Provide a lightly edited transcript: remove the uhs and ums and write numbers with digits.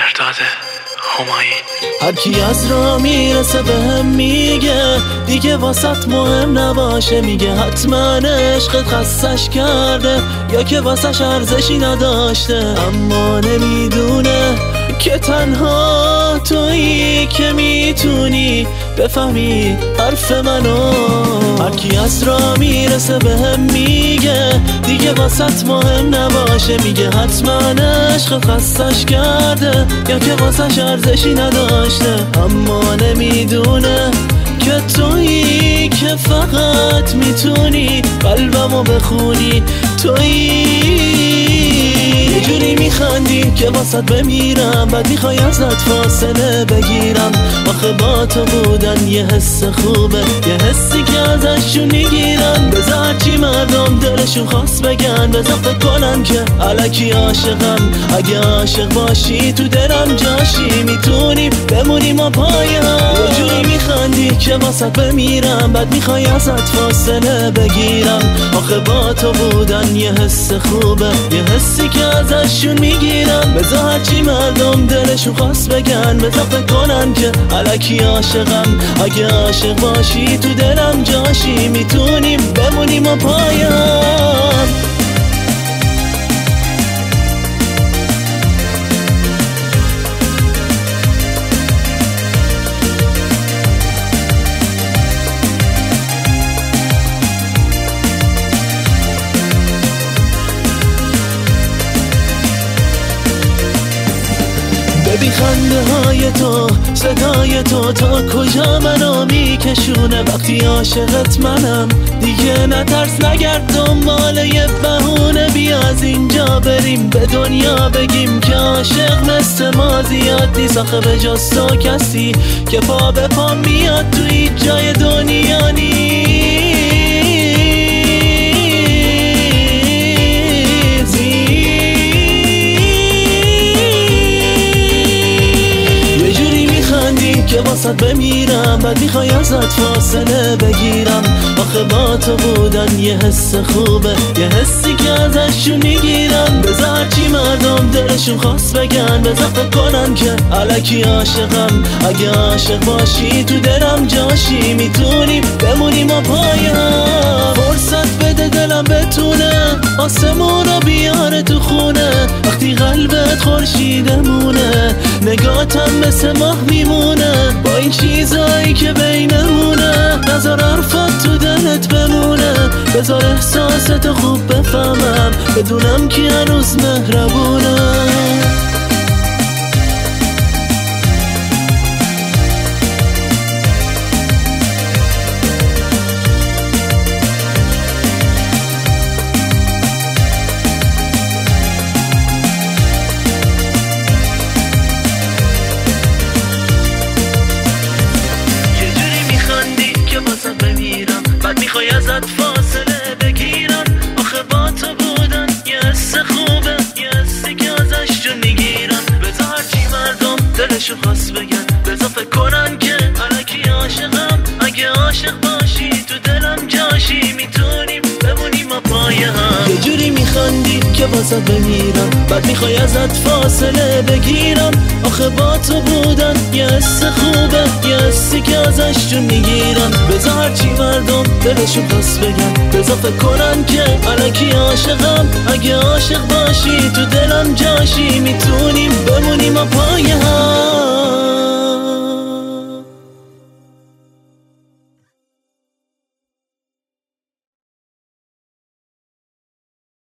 مهرداد همایی. هر کی از راه میرسه به هم میگه دیگه واسط مهم نباشه، میگه حتما عشقت خستش کرده یا که واسش ارزشی نداشته، اما نمیدونه که تنها تویی که میتونی بفهمی حرف منو. هر کی از راه میرسه به هم میگه دیگه واسط مهم نباشه، میگه حتما عشق خستش کرده یا که واسش ارزشی نداشته، اما نمیدونه که تویی که فقط میتونی قلبمو بخونی. تویی یه جوری میخندی که واسط بمیرم، بعد میخوای ازت فاصله بگیرم. آخه با تو بودن یه حس خوبه، یه حسی که ازشون میگیرم. بذار هرچی مردم دلشون خواست بگن، بذار فکر کنن که الکی عاشقم. اگه عاشق باشی تو دلم جاشی، میتونیم بمونیم ما پای هم. یه جوری میخندی که واسط بمیرم، بعد میخوای ازت فاصله بگیرم. آخه با تو بودن یه حس خوبه، یه حسی که ازشون میگیرم. بذار هرچی مردم دلشون خواست بگن، بذار فکر کنن که الکی عاشقم. اگه عاشق باشی تو دلم جاشی، میتونیم بمونیم و پایم. ببین خنده های تو، صدای تو تا کجا منو میکشونه. وقتی عاشقت منم دیگه نترس، نگرد دنبال یه بهونه. بیا از اینجا بریم به دنیا بگیم که عاشق مثل ما زیاد نیست. آخه به جز تو کسی که پا به پا میاد تو هیچ جای دنیا نیست. که واسط بمیرم، بعد میخوای ازت فاصله بگیرم. آخه با تو بودن یه حس خوبه، یه حسی که ازشون میگیرم. بذار هرچی مردم دلشون خواست بگن، بذار فکر کنن که الکی عاشقم. اگه عاشق باشی تو دلم جاشی، میتونیم بمونیم و پایم. فرصت بده دلم بتونه آسمون رو بیاره تو خونه. وقتی قلبت خورشیدمونه، نگاتم مثل ماه میمونه. با این چیزایی که بینمونه، نذار حرفات تو دلت بمونه. بذار احساستو خوب بفهمم، بدونم که هنوز مهربونه. میخوای ازت فاصله بگیرم. آخه با تو بودن یه حس خوبه، یه حسی که ازشون میگیرم. بذار هرچی مردم دلشون خواست بگن، بذار فکر کنن که الکی عاشقم. اگه عاشق باشی تو دلم جاشی، میتونیم بمونیم و پای هم. یه جوری میخندی که واسط بمیرم، بعد میخوای ازت فاصله بگیرم. آخه با تو بودن یه حس خوبه، یه حسی که ازشون میگیرم. بذار هرچی مردم دلشون خواست بگن، بذار فکر کنن که الکی عاشقم. اگه عاشق باشی تو دلم جاشی، میتونی